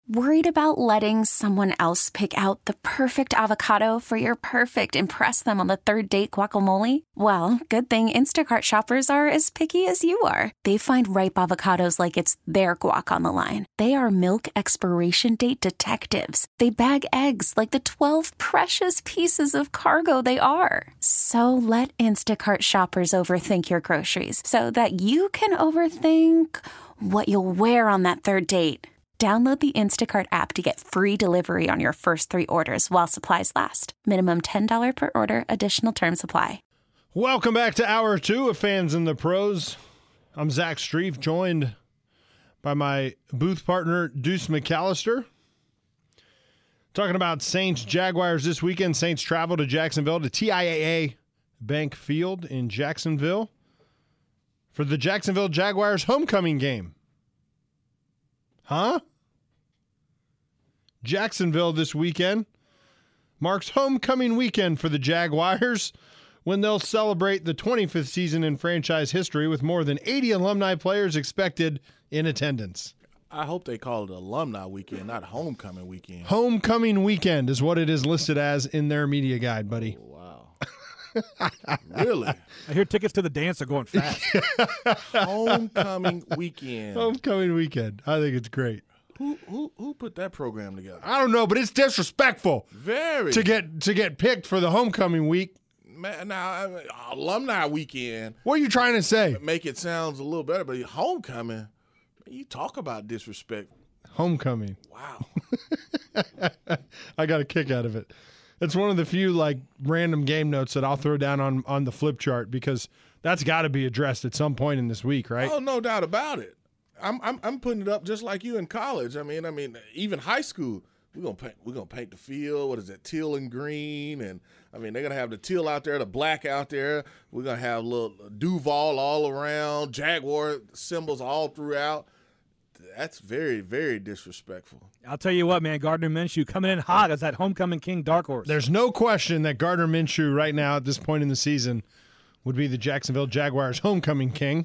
Worried about letting someone else pick out the perfect avocado for your perfect impress them on the third date guacamole? Well, good thing Instacart shoppers are as picky as you are. They find ripe avocados like it's their guac on the line. They are milk expiration date detectives. They bag eggs like the 12 precious pieces of cargo they are. So let Instacart shoppers overthink your groceries so that you can overthink what you'll wear on that third date. Download the Instacart app to get free delivery on your first 3 orders while supplies last. Minimum $10 per order. Additional terms apply. Welcome back to Hour 2 of Fans and the Pros. I'm Zach Streif, joined by my booth partner, Deuce McAllister. Talking about Saints Jaguars this weekend. Saints travel to Jacksonville to TIAA Bank Field in Jacksonville for the Jacksonville Jaguars homecoming game. Huh? Jacksonville this weekend marks homecoming weekend for the Jaguars when they'll celebrate the 25th season in franchise history with more than 80 alumni players expected in attendance. I hope they call it alumni weekend, not homecoming weekend. Homecoming weekend is what it is listed as in their media guide, buddy. Oh, wow. Really? I hear tickets to the dance are going fast. Homecoming weekend. Homecoming weekend. I think it's great. Who put that program together? I don't know, but it's disrespectful Very. to get picked for the homecoming week. Man, now, alumni weekend. What are you trying to say? Make it sounds a little better, but homecoming, you talk about disrespect. Homecoming. Wow. I got a kick out of it. It's one of the few like random game notes that I'll throw down on the flip chart because that's got to be addressed at some point in this week, right? Oh, no doubt about it. I'm putting it up just like you in college. I mean, even high school, we're gonna paint the field. What is it, teal and green? And I mean, they're gonna have the teal out there, the black out there. We're gonna have little Duval all around, Jaguar symbols all throughout. That's very, very disrespectful. I'll tell you what, man, Gardner Minshew coming in hot as that homecoming king dark horse. There's no question that Gardner Minshew right now at this point in the season would be the Jacksonville Jaguars homecoming king.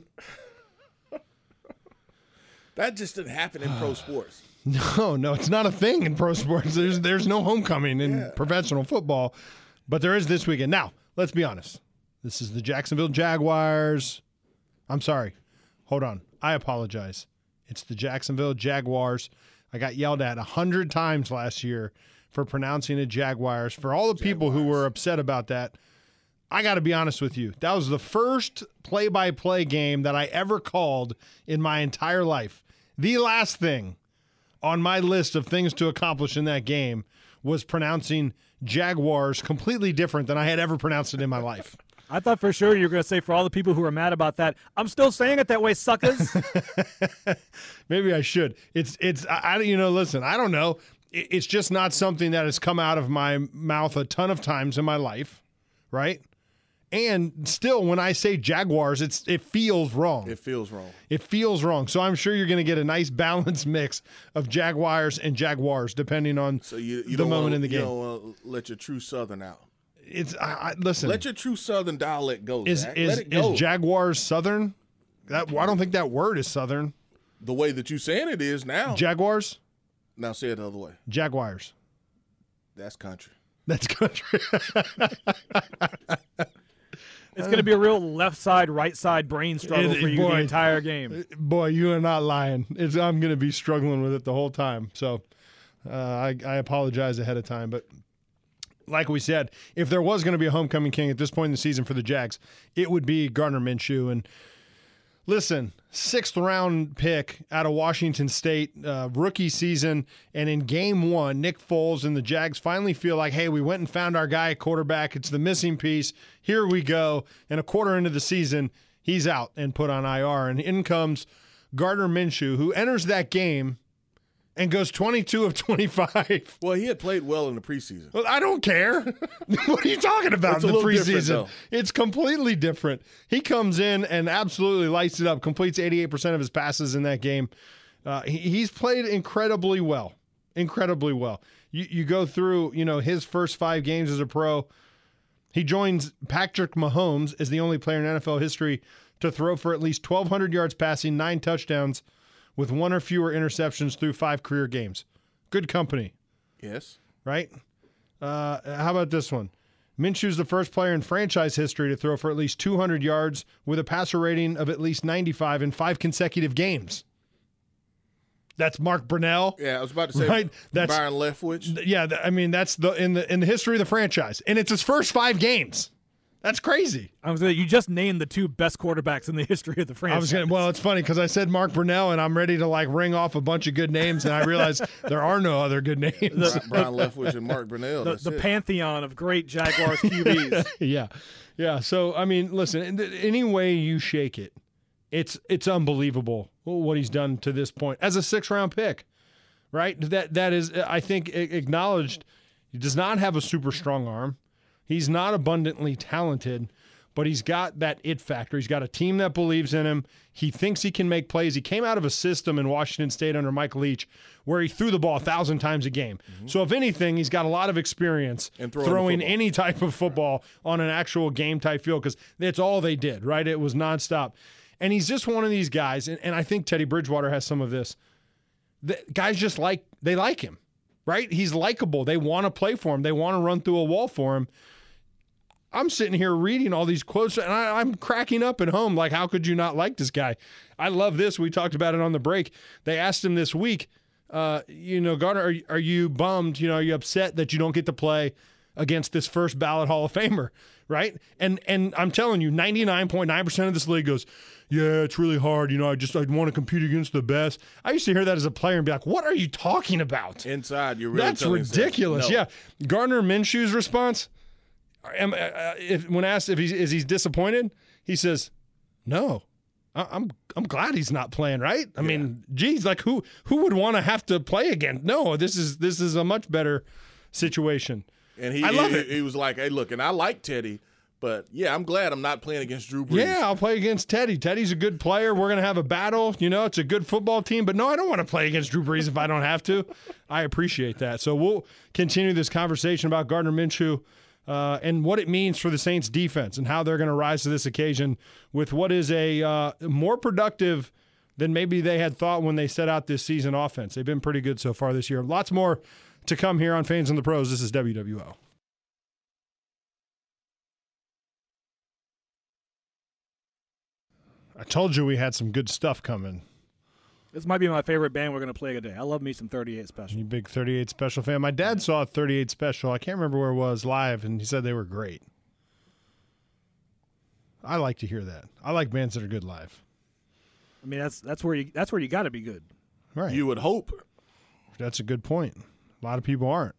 That just didn't happen in pro sports. No, it's not a thing in pro sports. There's no homecoming in professional football, but there is this weekend. Now, let's be honest. This is the Jacksonville Jaguars. I'm sorry. Hold on. I apologize. It's the Jacksonville Jaguars. I got yelled at 100 times last year for pronouncing it Jaguars. For all the people who were upset about that, I got to be honest with you. That was the first play-by-play game that I ever called in my entire life. The last thing on my list of things to accomplish in that game was pronouncing Jaguars completely different than I had ever pronounced it in my life. I thought for sure you were going to say, for all the people who are mad about that, I'm still saying it that way, suckers. Maybe I should. Listen, I don't know. It's just not something that has come out of my mouth a ton of times in my life, right? And still, when I say Jaguars, it feels wrong. It feels wrong. It feels wrong. So I'm sure you're going to get a nice balanced mix of Jaguars and Jaguars, depending on the moment in the game. You don't want to let your true Southern out. Listen. Let your true Southern dialect go, Zach. Is Let it go. Jaguars Southern? I don't think that word is Southern. The way that you're saying it is now. Jaguars? Now say it the other way. Jaguars. That's country. That's country. It's going to be a real left side, right side brain struggle for you the entire game. Boy, you are not lying. I'm going to be struggling with it the whole time. So I apologize ahead of time. But like we said, if there was going to be a homecoming king at this point in the season for the Jags, it would be Gardner Minshew. And listen, 6th-round pick out of Washington State, rookie season, and in game 1, Nick Foles and the Jags finally feel like, hey, we went and found our guy at quarterback. It's the missing piece. Here we go. And a quarter into the season, he's out and put on IR. And in comes Gardner Minshew, who enters that game and goes 22 of 25. Well, he had played well in the preseason. Well, I don't care. What are you talking about It's in a the little different, preseason? though. It's completely different. He comes in and absolutely lights it up, completes 88% of his passes in that game. He's played incredibly well. Incredibly well. You go through, his first 5 games as a pro. He joins Patrick Mahomes as the only player in NFL history to throw for at least 1,200 yards passing, 9 touchdowns, with 1 or fewer interceptions through 5 career games. Good company, Yes. right? How about this one? Minshew's the first player in franchise history to throw for at least 200 yards with a passer rating of at least 95 in 5 consecutive games. That's Mark Brunell. Yeah, I was about to say Right? That's Byron Leftwich. Yeah, I mean that's in the history of the franchise, and it's his first 5 games. That's crazy. I was gonna, you just named the 2 best quarterbacks in the history of the franchise. Well, it's funny because I said Mark Brunell, and I'm ready to ring off a bunch of good names, and I realize there are no other good names. Brian Leftwich and Mark Brunell. The pantheon of great Jaguars QBs. Yeah. So I mean, listen, any way you shake it, it's unbelievable what he's done to this point as a 6th-round pick, right? That is, I think, acknowledged. He does not have a super strong arm. He's not abundantly talented, but he's got that it factor. He's got a team that believes in him. He thinks he can make plays. He came out of a system in Washington State under Mike Leach where he threw the ball 1,000 times a game. Mm-hmm. So if anything, he's got a lot of experience throwing any type of football on an actual game-type field because that's all they did, right? It was nonstop. And he's just one of these guys, and I think Teddy Bridgewater has some of this. The guys just like him, right? He's likable. They want to play for him. They want to run through a wall for him. I'm sitting here reading all these quotes, and I'm cracking up at home. Like, how could you not like this guy? I love this. We talked about it on the break. They asked him this week, Gardner, are you bummed? Are you upset that you don't get to play against this first ballot Hall of Famer, right? And I'm telling you, 99.9% of this league goes, yeah, it's really hard. I want to compete against the best. I used to hear that as a player and be like, what are you talking about? Inside, you're really That's ridiculous. No. Yeah. Gardner Minshew's response, when asked if he's disappointed, he says, no. I'm glad he's not playing, right? I mean, geez, like who would want to have to play again? No, this is a much better situation. And I love it. He was like, hey, look, and I like Teddy, but yeah, I'm glad I'm not playing against Drew Brees. Yeah, I'll play against Teddy. Teddy's a good player. We're going to have a battle. It's a good football team. But no, I don't want to play against Drew Brees if I don't have to. I appreciate that. So we'll continue this conversation about Gardner Minshew and what it means for the Saints defense and how they're going to rise to this occasion with what is a more productive than maybe they had thought when they set out this season offense. They've been pretty good so far this year. Lots more to come here on Fans and the Pros. This is WWO. I told you we had some good stuff coming. This might be my favorite band we're going to play today. I love me some 38 Special. You big 38 Special fan? My dad saw 38 Special. I can't remember where it was live, and he said they were great. I like to hear that. I like bands that are good live. I mean, that's where you got to be good. Right. You would hope. That's a good point. A lot of people aren't.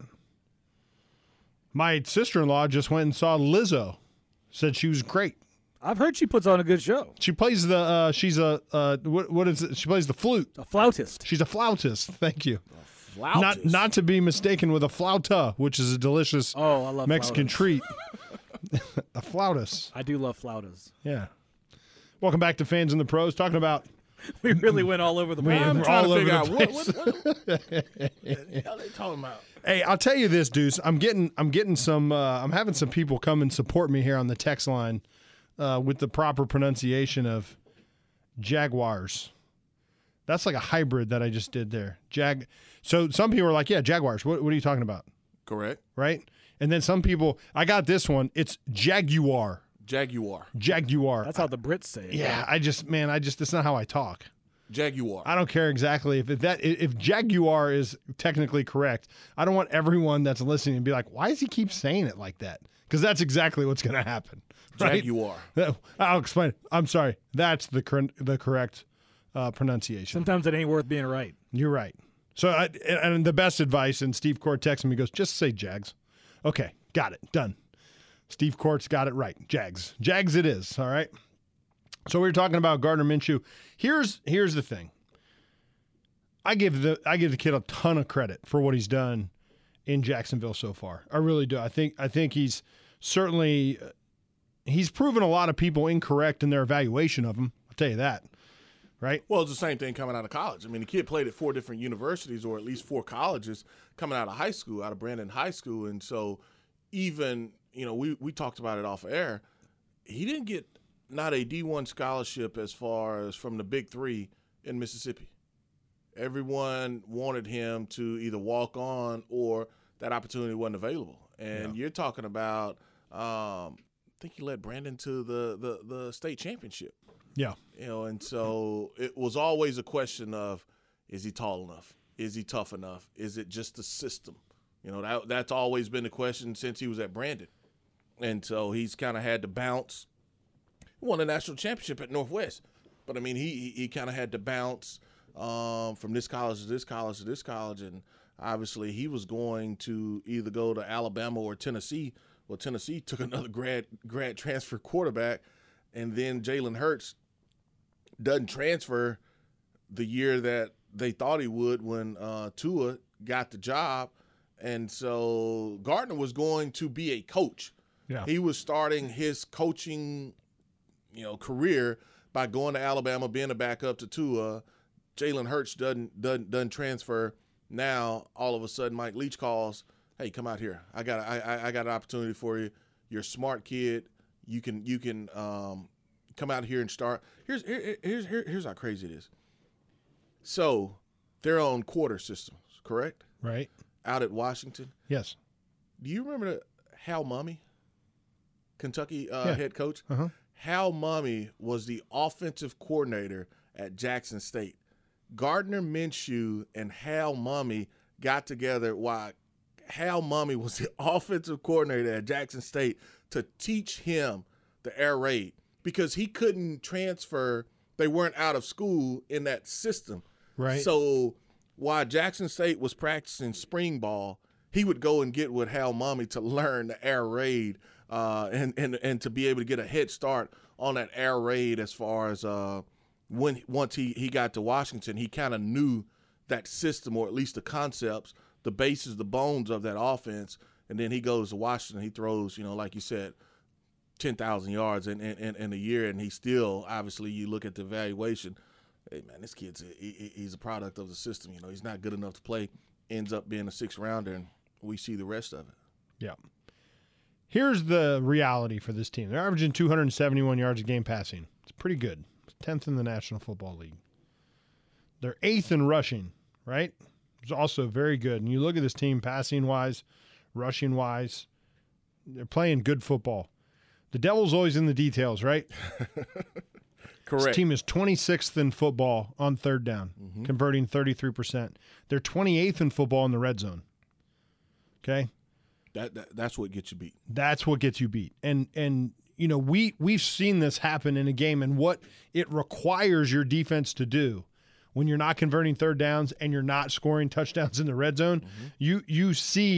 My sister-in-law just went and saw Lizzo. Said she was great. I've heard she puts on a good show. She plays the she's a what is it? She plays the flute. A flautist. She's a flautist. Thank you. A flautist. Not to be mistaken with a flauta, which is a delicious I love Mexican flautas. treat. A flautist. I do love flautas. Yeah. Welcome back to Fans and the Pros. Talking about we really went all over the place. I'm We're trying all to figure over out the what the hell they talking about. Hey, I'll tell you this, dudes. I'm getting some. I'm having some people come and support me here on the text line with the proper pronunciation of Jaguars. That's like a hybrid that I just did there. So some people are like, yeah, Jaguars. What are you talking about? Correct. Right? And then some people, I got this one. It's Jaguar. Jaguar. That's how the Brits say it. Yeah, that's not how I talk. Jaguar. I don't care exactly if Jaguar is technically correct. I don't want everyone that's listening to be like, why does he keep saying it like that? Because that's exactly what's going to happen. Right? Jaguar. I'll explain. I'm sorry. That's the correct pronunciation. Sometimes it ain't worth being right. You're right. So, and the best advice, and Steve Court texted me, goes, just say Jags. Okay, got it. Done. Steve Court's got it right. Jags. Jags it is, all right? So we were talking about Gardner Minshew. Here's the thing. I give the kid a ton of credit for what he's done in Jacksonville so far. I really do. I think he's certainly he's proven a lot of people incorrect in their evaluation of him. I'll tell you that. Right? Well, it's the same thing coming out of college. I mean, the kid played at 4 different universities or at least 4 colleges coming out of high school, out of Brandon High School. And so even, we talked about it off air. He didn't get not a D1 scholarship as far as from the Big 3 in Mississippi. everyone wanted him to either walk on or that opportunity wasn't available. And you're talking about, I think he led Brandon to the state championship. Yeah. And so it was always a question of, is he tall enough? Is he tough enough? Is it just the system? That's always been the question since he was at Brandon. And so he's kind of had to bounce. He won a national championship at Northwest. But, I mean, he kind of had to bounce from this college to this college to this college. And obviously he was going to either go to Alabama or Tennessee. Well, Tennessee took another grad transfer quarterback. And then Jalen Hurts doesn't transfer the year that they thought he would when Tua got the job. And so Gardner was going to be a coach. Yeah. He was starting his coaching, career by going to Alabama, being a backup to Tua. Jalen Hurts doesn't transfer. Now all of a sudden Mike Leach calls, "Hey, come out here. I got an opportunity for you. You're a smart kid. You can come out here and start." Here's how crazy it is. So they're on quarter systems, correct? Right. Out at Washington. Yes. Do you remember Hal Mumme, Kentucky head coach? Uh-huh. Hal Mumme was the offensive coordinator at Jackson State. Gardner Minshew and Hal Mumme got together while Hal Mumme was the offensive coordinator at Jackson State to teach him the air raid because he couldn't transfer. They weren't out of school in that system. Right. So while Jackson State was practicing spring ball, he would go and get with Hal Mumme to learn the air raid and to be able to get a head start on that air raid as far as once he got to Washington, he kind of knew that system or at least the concepts, the bases, the bones of that offense. And then he goes to Washington. He throws, like you said, 10,000 yards in a year, and he still, obviously, you look at the evaluation, hey, man, this kid's he's a product of the system. He's not good enough to play, ends up being a sixth-rounder, and we see the rest of it. Yeah. Here's the reality for this team. They're averaging 271 yards a game passing. It's pretty good. It's 10th in the National Football League. They're 8th in rushing, right? It's also very good. And you look at this team passing-wise, rushing-wise, they're playing good football. The devil's always in the details, right? Correct. This team is 26th in football on third down, converting 33%. They're 28th in football in the red zone. Okay? That's what gets you beat. That's what gets you beat. And we've seen this happen in a game and what it requires your defense to do when you're not converting third downs and you're not scoring touchdowns in the red zone. We've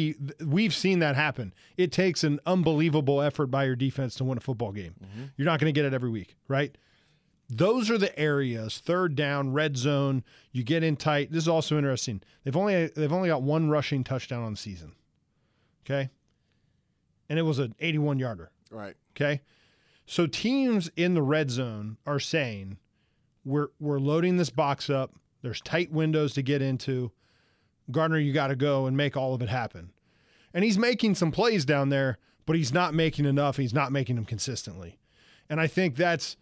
seen that happen. It takes an unbelievable effort by your defense to win a football game. You're not going to get it every week, right? Those are the areas, third down, red zone, you get in tight. This is also interesting. They've only got one rushing touchdown on the season. Okay? And it was an 81-yarder. Right. Okay? So teams in the red zone are saying, we're loading this box up. There's tight windows to get into. Gardner, you got to go and make all of it happen. And he's making some plays down there, but he's not making enough. He's not making them consistently. And I think that's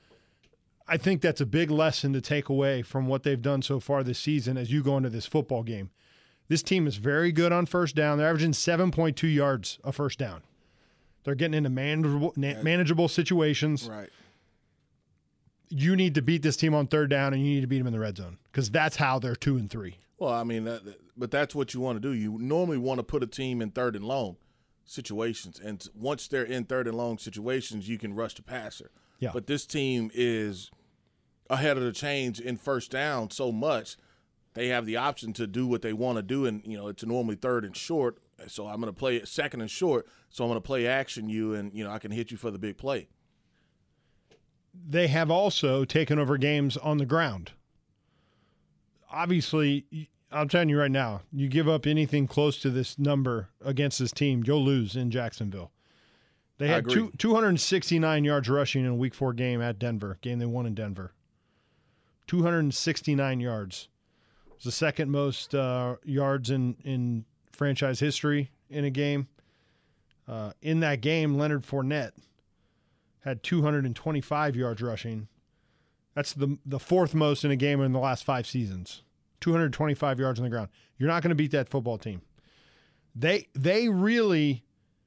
a big lesson to take away from what they've done so far this season as you go into this football game. This team is very good on first down. They're averaging 7.2 yards a first down. They're getting into manageable situations. Right. You need to beat this team on third down, and you need to beat them in the red zone because that's how they're 2-3. Well, I mean, but that's what you want to do. You normally want to put a team in third and long situations, and once they're in third and long situations, you can rush the passer. Yeah. But this team is ahead of the chains in first down so much, they have the option to do what they want to do, and it's normally third and short. So I'm going to play second and short. So I'm going to play action you, and I can hit you for the big play. They have also taken over games on the ground. Obviously, I'm telling you right now, you give up anything close to this number against this team, you'll lose in Jacksonville. They had 269 yards rushing in a Week 4 game at Denver, game they won in Denver. 269 yards. It's the second most yards in franchise history in a game. In that game, Leonard Fournette had 225 yards rushing. That's the fourth most in a game in the last 5 seasons. 225 yards on the ground. You're not going to beat that football team. They really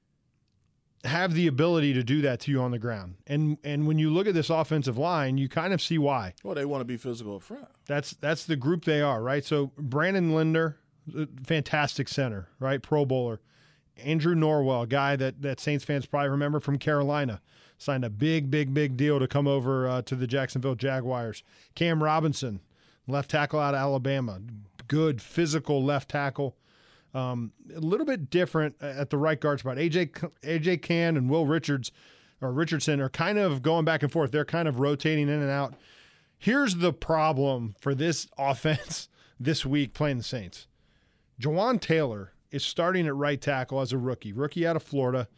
have the ability to do that to you on the ground. And when you look at this offensive line, you kind of see why. Well, they want to be physical up front. That's the group they are, right? So Brandon Linder, fantastic center, right? Pro Bowler. Andrew Norwell, a guy that Saints fans probably remember from Carolina, signed a big deal to come over to the Jacksonville Jaguars. Cam Robinson, left tackle out of Alabama. Good physical left tackle. A little bit different at the right guard spot. AJ Cann and Will Richardson are kind of going back and forth. They're kind of rotating in and out. Here's the problem for this offense this week playing the Saints. Jawaan Taylor is starting at right tackle as a rookie out of Florida.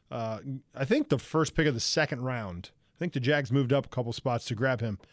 I think the first pick of the second round. I think the Jags moved up a couple spots to grab him.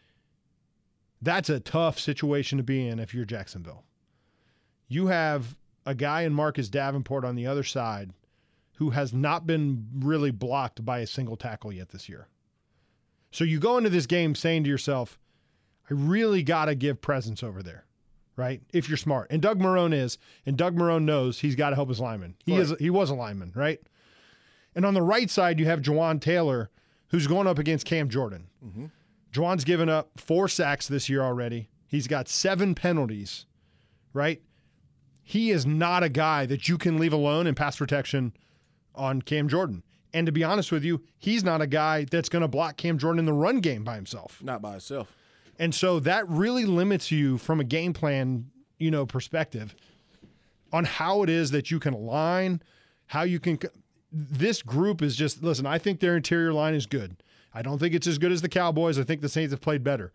That's a tough situation to be in if you're Jacksonville. You have a guy in Marcus Davenport on the other side who has not been really blocked by a single tackle yet this year. So you go into this game saying to yourself, I really got to give presence over there, right? If you're smart. And Doug Marrone knows he's got to help his lineman. He was a lineman, right? And on the right side, you have Jawaan Taylor, who's going up against Cam Jordan. Mm-hmm. Jawan's given up 4 sacks this year already. He's got 7 penalties, right? He is not a guy that you can leave alone in pass protection on Cam Jordan. And to be honest with you, he's not a guy that's going to block Cam Jordan in the run game by himself. Not by himself. And so that really limits you from a game plan, perspective on how it is that you can align, how you can. This group is just, listen, I think their interior line is good. I don't think it's as good as the Cowboys. I think the Saints have played better.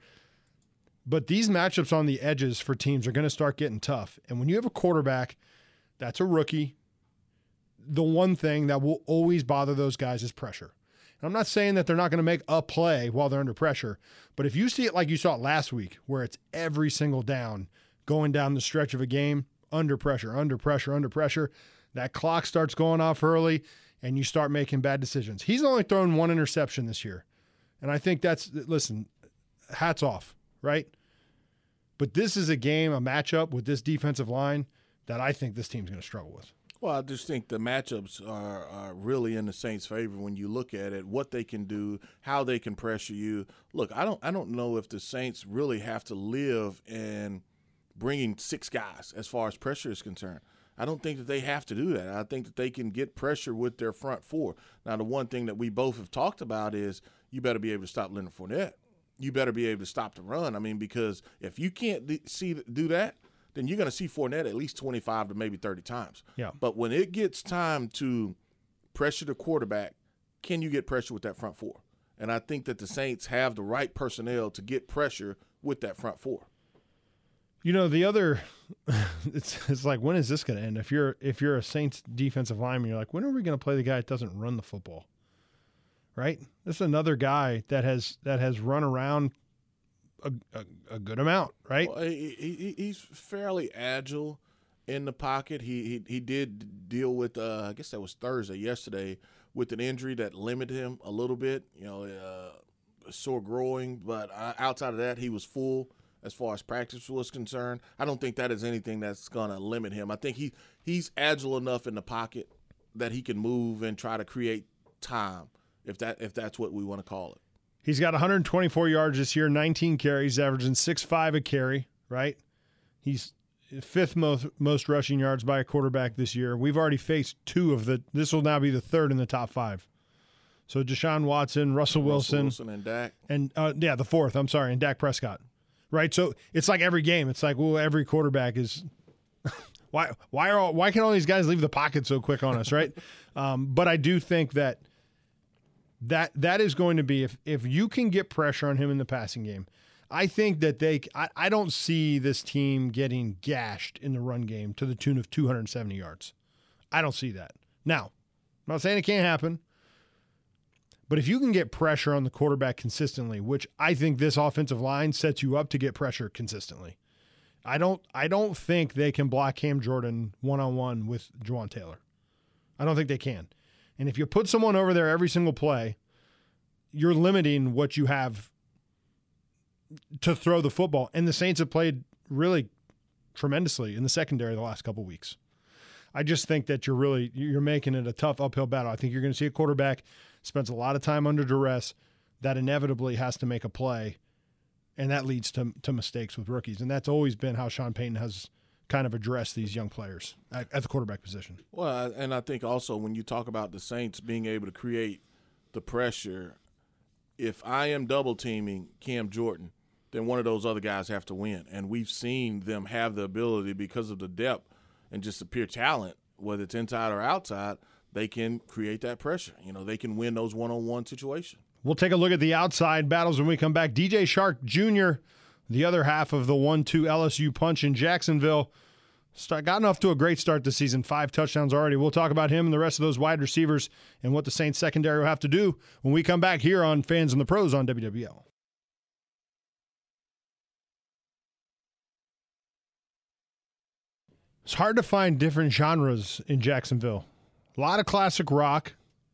But these matchups on the edges for teams are going to start getting tough. And when you have a quarterback that's a rookie, the one thing that will always bother those guys is pressure. And I'm not saying that they're not going to make a play while they're under pressure, but if you see it like you saw it last week, where it's every single down going down the stretch of a game, under pressure, that clock starts going off early and you start making bad decisions. He's only thrown 1 interception this year. And I think listen, hats off. Right? But this is a matchup with this defensive line that I think this team's going to struggle with. Well, I just think the matchups are really in the Saints' favor when you look at it, what they can do, how they can pressure you. Look, I don't know if the Saints really have to live in bringing 6 guys as far as pressure is concerned. I don't think that they have to do that. I think that they can get pressure with their front 4. Now, the one thing that we both have talked about is you better be able to stop Leonard Fournette. You better be able to stop the run. I mean, because if you can't do that, then you're going to see Fournette at least 25 to maybe 30 times. Yeah. But when it gets time to pressure the quarterback, can you get pressure with that front 4? And I think that the Saints have the right personnel to get pressure with that front 4. The other, it's like, when is this going to end? If you're a Saints defensive lineman, you're like, when are we going to play the guy that doesn't run the football? Right? This is another guy that has run around a good amount, right? Well, he's fairly agile in the pocket. He did deal with I guess that was Thursday, yesterday, with an injury that limited him a little bit. Sore groin, but outside of that, he was full as far as practice was concerned. I don't think that is anything that's going to limit him. I think he's agile enough in the pocket that he can move and try to create time. If that's what we want to call it. He's got 124 yards this year, 19 carries, averaging 6.5 a carry, right? He's 5th most rushing yards by a quarterback this year. We've already faced 2 of this will now be the 3rd in the top 5. So Deshaun Watson, Russell Wilson and Dak. And the 4th, I'm sorry, and Dak Prescott. Right? So it's like every game. It's like, well, every quarterback is why can all these guys leave the pocket so quick on us, right? But I do think that is going to be, if you can get pressure on him in the passing game, I think that I don't see this team getting gashed in the run game to the tune of 270 yards. I don't see that. Now, I'm not saying it can't happen, but if you can get pressure on the quarterback consistently, which I think this offensive line sets you up to get pressure consistently, I don't think they can block Cam Jordan one-on-one with Jawaan Taylor. I don't think they can. And if you put someone over there every single play, you're limiting what you have to throw the football. And the Saints have played really tremendously in the secondary the last couple weeks. I just think that you're making it a tough uphill battle. I think you're going to see a quarterback spends a lot of time under duress that inevitably has to make a play, and that leads to mistakes with rookies. And that's always been how Sean Payton has kind of addressed these young players at the quarterback position. Well, and I think also when you talk about the Saints being able to create the pressure, if I am double teaming Cam Jordan, then one of those other guys have to win. And we've seen them have the ability because of the depth and just the pure talent, whether it's inside or outside, they can create that pressure. They can win those one-on-one situations. We'll take a look at the outside battles when we come back. DJ Shark Jr., the other half of the 1-2 LSU punch in Jacksonville, gotten off to a great start this season, 5 touchdowns already. We'll talk about him and the rest of those wide receivers and what the Saints secondary will have to do when we come back here on Fans and the Pros on WWL. It's hard to find different genres in Jacksonville. A lot of classic rock.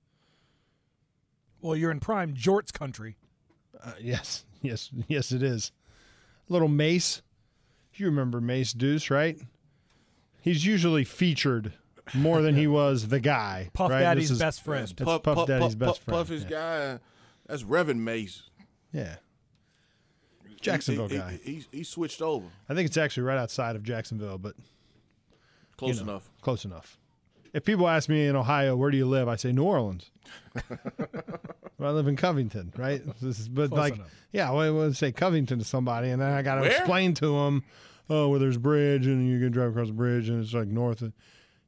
Well, you're in prime jorts country. Yes, it is. A little Mace. You remember Mace Deuce, right? He's usually featured more than he was the guy. Puff right? Daddy's best friend. Puff Daddy's best friend. Puff his guy. That's Reverend Mace. Yeah. Jacksonville guy. He switched over. I think it's actually right outside of Jacksonville, but Close enough. Close enough. If people ask me in Ohio, where do you live? I say New Orleans. Well, I live in Covington, right? But Close enough. yeah, I would say Covington to somebody, and then I got to explain to them, where there's a bridge, and you can drive across the bridge, and it's like north of,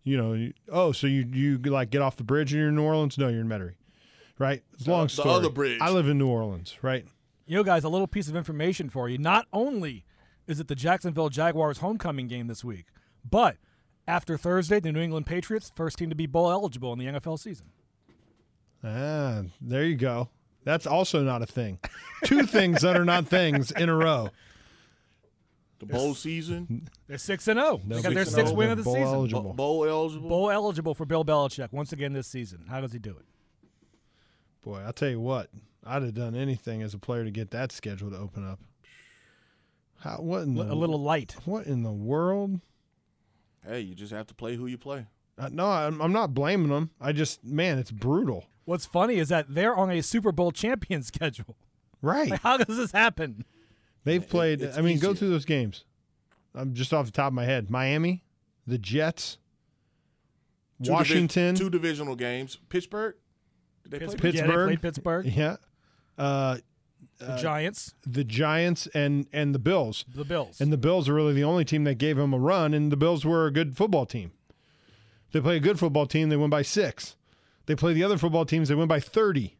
so you like get off the bridge and you're in New Orleans? No, you're in Metairie, right? It's a long story. The other bridge. I live in New Orleans, right? Guys, a little piece of information for you. Not only is it the Jacksonville Jaguars homecoming game this week, but after Thursday, the New England Patriots, first team to be bowl eligible in the NFL season. Ah, there you go. That's also not a thing. 2 things that are not things in a row. The bowl season. They're 6-0. They got their 6th win of the bowl season. eligible. Bowl eligible. Bowl eligible for Bill Belichick once again this season. How does he do it? Boy, I'll tell you what. I'd have done anything as a player to get that schedule to open up. A little light. What in the world? Hey, you just have to play who you play. No, I'm not blaming them. It's brutal. What's funny is that they're on a Super Bowl champion schedule. Right. Like, how does this happen? They've played, it's go easier. through those games. I'm just off the top of my head. Miami, the Jets, Washington. 2 divisional games. Pittsburgh? Did they play Pittsburgh. Yeah, they played Pittsburgh. Yeah. The Giants. The Giants and the Bills. The Bills. And the Bills are really the only team that gave them a run, and the Bills were a good football team. They play a good football team, they win by 6. They play the other football teams, they win by 30.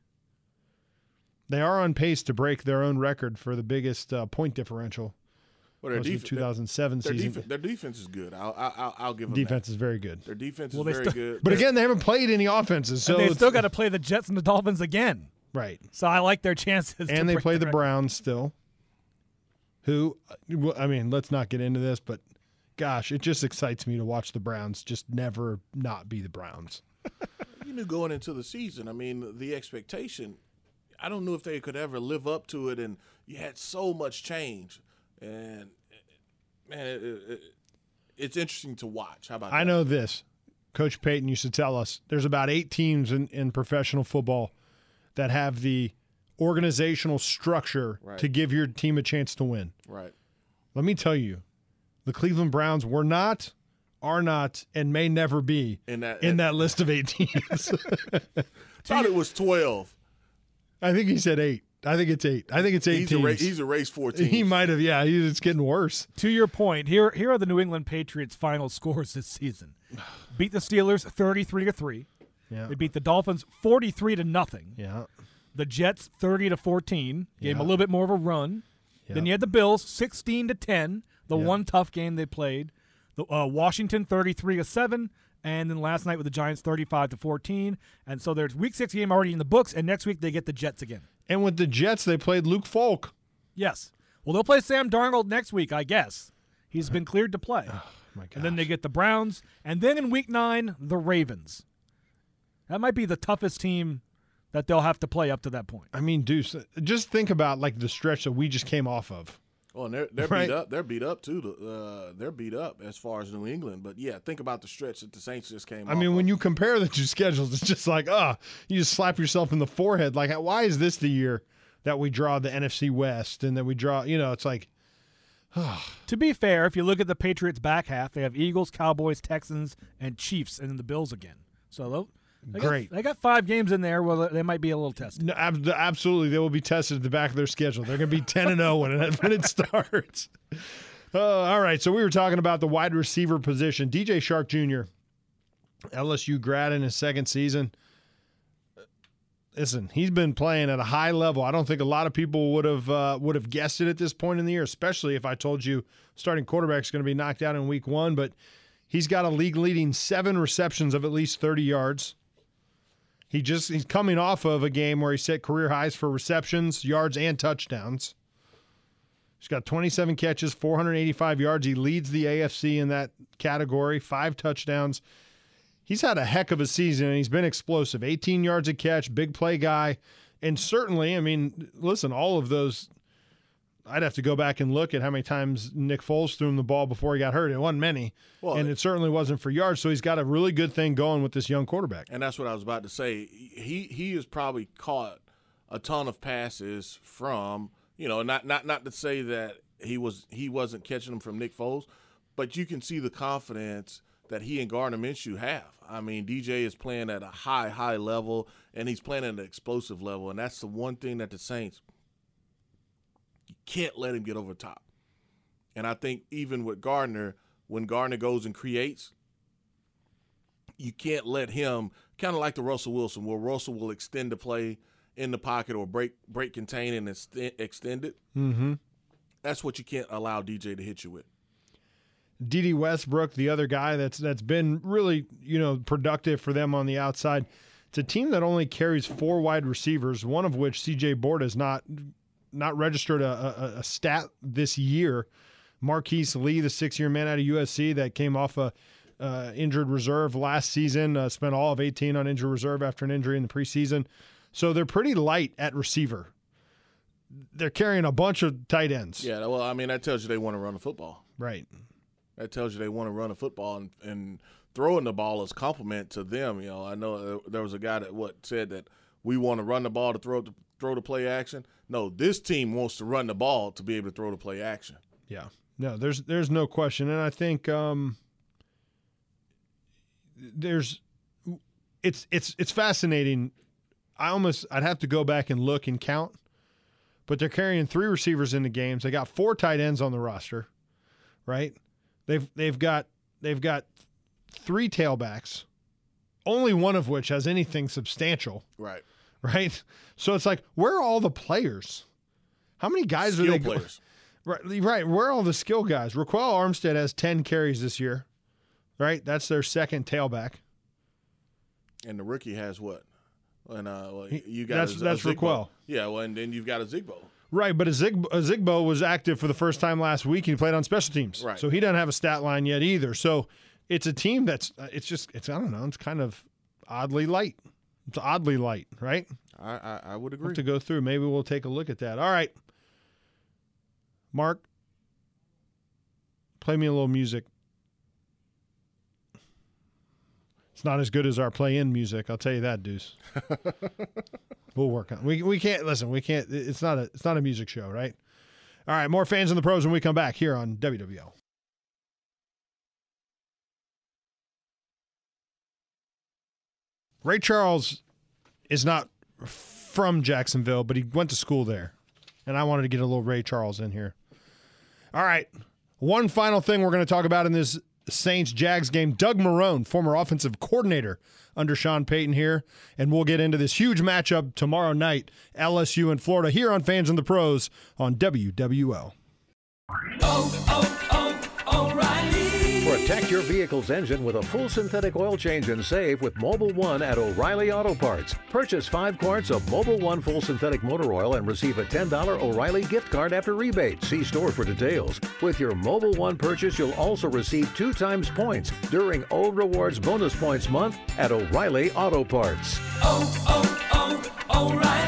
They are on pace to break their own record for the biggest point differential. Well, The 2007 season. Their defense is good. I'll give them Defense that. is very good. Their defense is Well, they very still- good. But again, they haven't played any offenses. So and they it's- still got to play the Jets and the Dolphins again. Right. So I like their chances. And they break play the record. Browns still, who, let's not get into this, but gosh, it just excites me to watch the Browns just never not be the Browns. You knew going into the season, the expectation, I don't know if they could ever live up to it, and you had so much change. And, man, it's interesting to watch. How about that? I know this. Coach Payton used to tell us there's about 8 teams in professional football that have the organizational structure Right. to give your team a chance to win. Right. Let me tell you, the Cleveland Browns were not, are not, and may never be In that list of 8 teams. thought it was 12. I think he said 8. I think it's 8. I think it's 8 teams. He's erased 14. He might have, yeah. It's getting worse. To your point, here are the New England Patriots' final scores this season. Beat the Steelers 33-3. Yeah. They beat the Dolphins 43-0. Yeah. The Jets 30-14. Gave them a Yeah. little bit more of a run. Yeah. Then you had the Bills 16-10. The Yeah. one tough game they played. The Washington 33-7. And then last night with the Giants 35-14. And so there's week 6 game already in the books. And next week they get the Jets again. And with the Jets, they played Luke Falk. Yes. Well, they'll play Sam Darnold next week, I guess. He's been cleared to play. My gosh. And then they get the Browns. And then in week 9, the Ravens. That might be the toughest team that they'll have to play up to that point. Deuce, just think about like the stretch that we just came off of. Oh, and they're right? beat up. They're beat up too. They're beat up as far as New England. But yeah, think about the stretch that the Saints just came. I mean, when you compare the two schedules, it's just like, you just slap yourself in the forehead. Like, why is this the year that we draw the NFC West and that we draw? It's like. To be fair, if you look at the Patriots' back half, they have Eagles, Cowboys, Texans, and Chiefs, and then the Bills again. So they got 5 games in there where they might be a little tested. No, absolutely, they will be tested at the back of their schedule. They're going to be 10-0 when it starts. All right, so we were talking about the wide receiver position. DJ Shark Jr., LSU grad in his second season. Listen, he's been playing at a high level. I don't think a lot of people would have guessed it at this point in the year, especially if I told you starting quarterback is going to be knocked out in week 1. But he's got a league-leading 7 receptions of at least 30 yards. He's coming off of a game where he set career highs for receptions, yards, and touchdowns. He's got 27 catches, 485 yards. He leads the AFC in that category, 5 touchdowns. He's had a heck of a season, and he's been explosive. 18 yards a catch, big play guy. And certainly, I mean, listen, all of those, I'd have to go back and look at how many times Nick Foles threw him the ball before he got hurt. It wasn't many, and it certainly wasn't for yards. So he's got a really good thing going with this young quarterback. And that's what I was about to say. He has probably caught a ton of passes from, not to say that he wasn't catching them from Nick Foles, but you can see the confidence that he and Gardner Minshew have. I mean, DJ is playing at a high level, and he's playing at an explosive level, and that's the one thing that the Saints, you can't let him get over top. And I think even with Gardner, when Gardner goes and creates, you can't let him, kind of like the Russell Wilson, where Russell will extend the play in the pocket or break contain and extend it. Mm-hmm. That's what you can't allow DJ to hit you with. Dede Westbrook, the other guy that's been really, productive for them on the outside. It's a team that only carries 4 wide receivers, one of which CJ Board has not registered a stat this year. Marquise Lee, the 6-year man out of USC that came off a injured reserve last season, spent all of 18 on injured reserve after an injury in the preseason. So they're pretty light at receiver. They're carrying a bunch of tight ends. Yeah, well, I mean, that tells you they want to run the football. Right. That tells you they want to run a football, and throwing the ball is a compliment to them. I know there was a guy that said that we want to run the ball to throw the play action. No, this team wants to run the ball to be able to throw the play action. Yeah, no, there's no question, and I think it's fascinating. I'd have to go back and look and count, but they're carrying 3 receivers in the games. They got 4 tight ends on the roster, right? They've got 3 tailbacks, only one of which has anything substantial. Right. Right. So it's like, where are all the players? How many guys skill are they? Players. Right. Where are all the skill guys? Raquel Armstead has 10 carries this year. Right. That's their second tailback. And the rookie has what? And you got that's Raquel. Yeah. Well, and then you've got a Zigbo. Right, but Zigbo was active for the first time last week, and he played on special teams. Right. So he doesn't have a stat line yet either. So it's a team that's I don't know, it's kind of oddly light. It's oddly light, right? I would agree. We'll have to go through. Maybe we'll take a look at that. All right. Mark, play me a little music. It's not as good as our play-in music, I'll tell you that, Deuce. We'll work on it. We can't listen. We can't. It's not a music show, right? All right. More Fans in the Pros when we come back here on WWL. Ray Charles is not from Jacksonville, but he went to school there, and I wanted to get a little Ray Charles in here. All right. One final thing we're going to talk about in this Saints-Jags game. Doug Marrone, former offensive coordinator under Sean Payton here, and we'll get into this huge matchup tomorrow night, LSU and Florida, here on Fans and the Pros on WWL. O'Reilly. Protect your vehicle's engine with a full synthetic oil change and save with Mobil 1 at O'Reilly Auto Parts. Purchase 5 quarts of Mobil 1 full synthetic motor oil and receive a $10 O'Reilly gift card after rebate. See store for details. With your Mobil 1 purchase, you'll also receive 2 times points during O Rewards Bonus Points Month at O'Reilly Auto Parts. O'Reilly.